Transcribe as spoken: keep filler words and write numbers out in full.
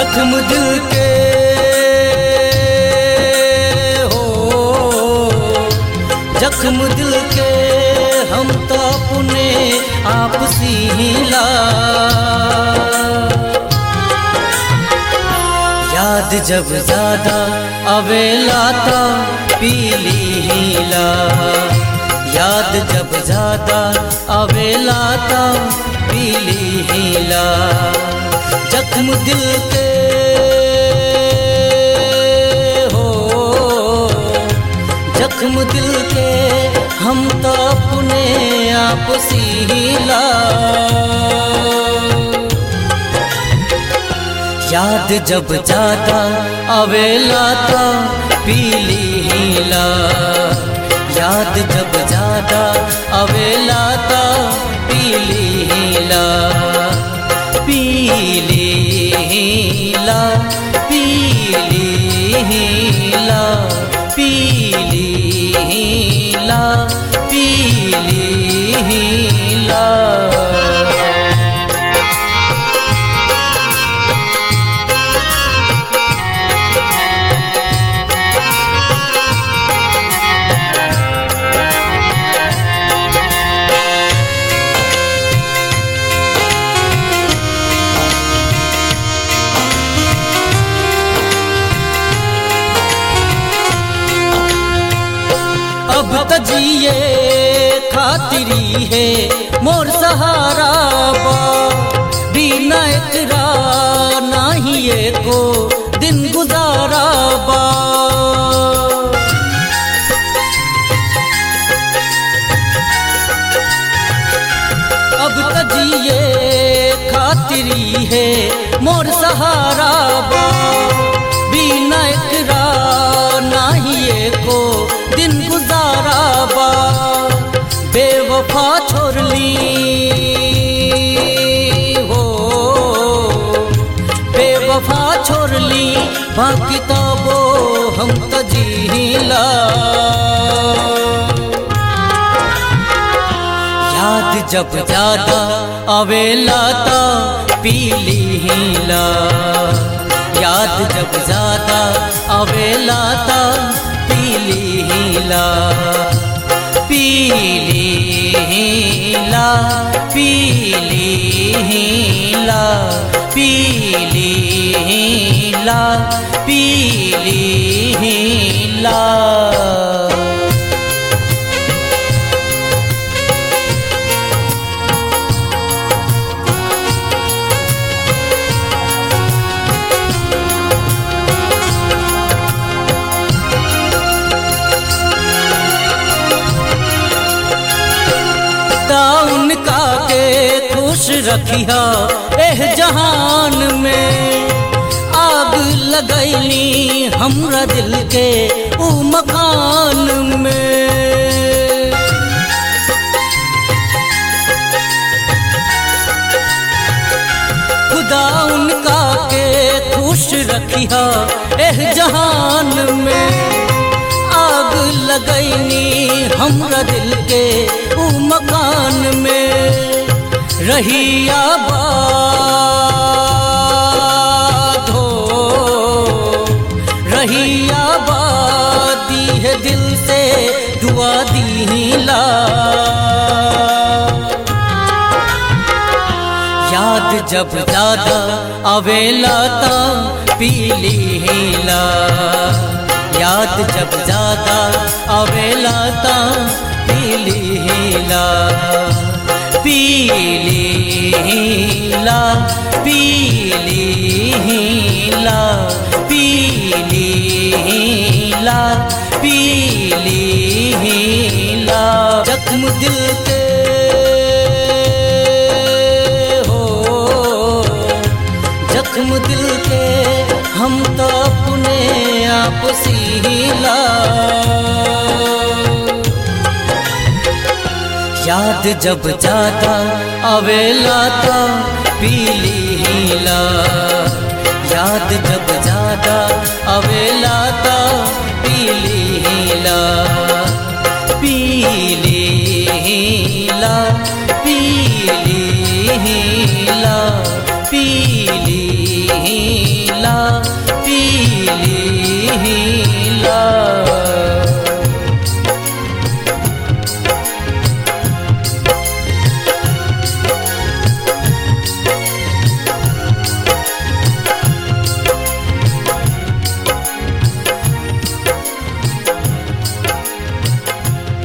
जख्म दिल के हो, जख्म दिल के हम तो अपने आप सीला। याद जब ज्यादा अवेला ता पीली हीला, याद जब ज्यादा अवेला ता पीली हीला। जख्म दिल के हो, जख्म दिल के हम तो अपने आप सीला। याद जब ज्यादा अवेला ता पीली हीला, याद जब ज्यादा अवेला ता पीली हीला। पीली हीला, पीली हीला, पीली हीला, पीली हीला। अब तजिए खातिरी है मोर सहारा बा, बिना इतरा नहीं को दिन गुजारा बा। अब तजिए खातिरी है मोर सहारा बा, बिना इतरा नहीं को दिन गुजारा बा। बेवफा छोड़ ली हो, बेवफा छोड़ ली बाकी तो वो हम तजीला। याद जब ज्यादा अवेला ता पीली हीला, याद जब ज्यादा अवेला ता पीली हीला। पीली हीला, पीली हीला, पीली हीला, पीली हीला। उनका के खुश रखिया एह जहान में, आग लगैली हमरा दिल के ऊ मकान में। खुदा उनका के खुश रखिया एह जहान में, आग लगैनी हमरा दिल के ऊ मकान में। रही आबाद हो, रही आबादी है दिल से दुआ दीला। याद जब ज्यादा अवेला ता पीली हीला, याद जब ज्यादा अवेला ता पीली हीला। पीली हीला, पीली हीला, पीली हीला, पीली हीला। जख्म दिल के हो, जख्म दिल के हम तो अपने आप सीला। याद जब ज्यादा अवेला ता पीली हीला, याद जब ज्यादा अवेला ता पीली हीला। पीली हीला, पीली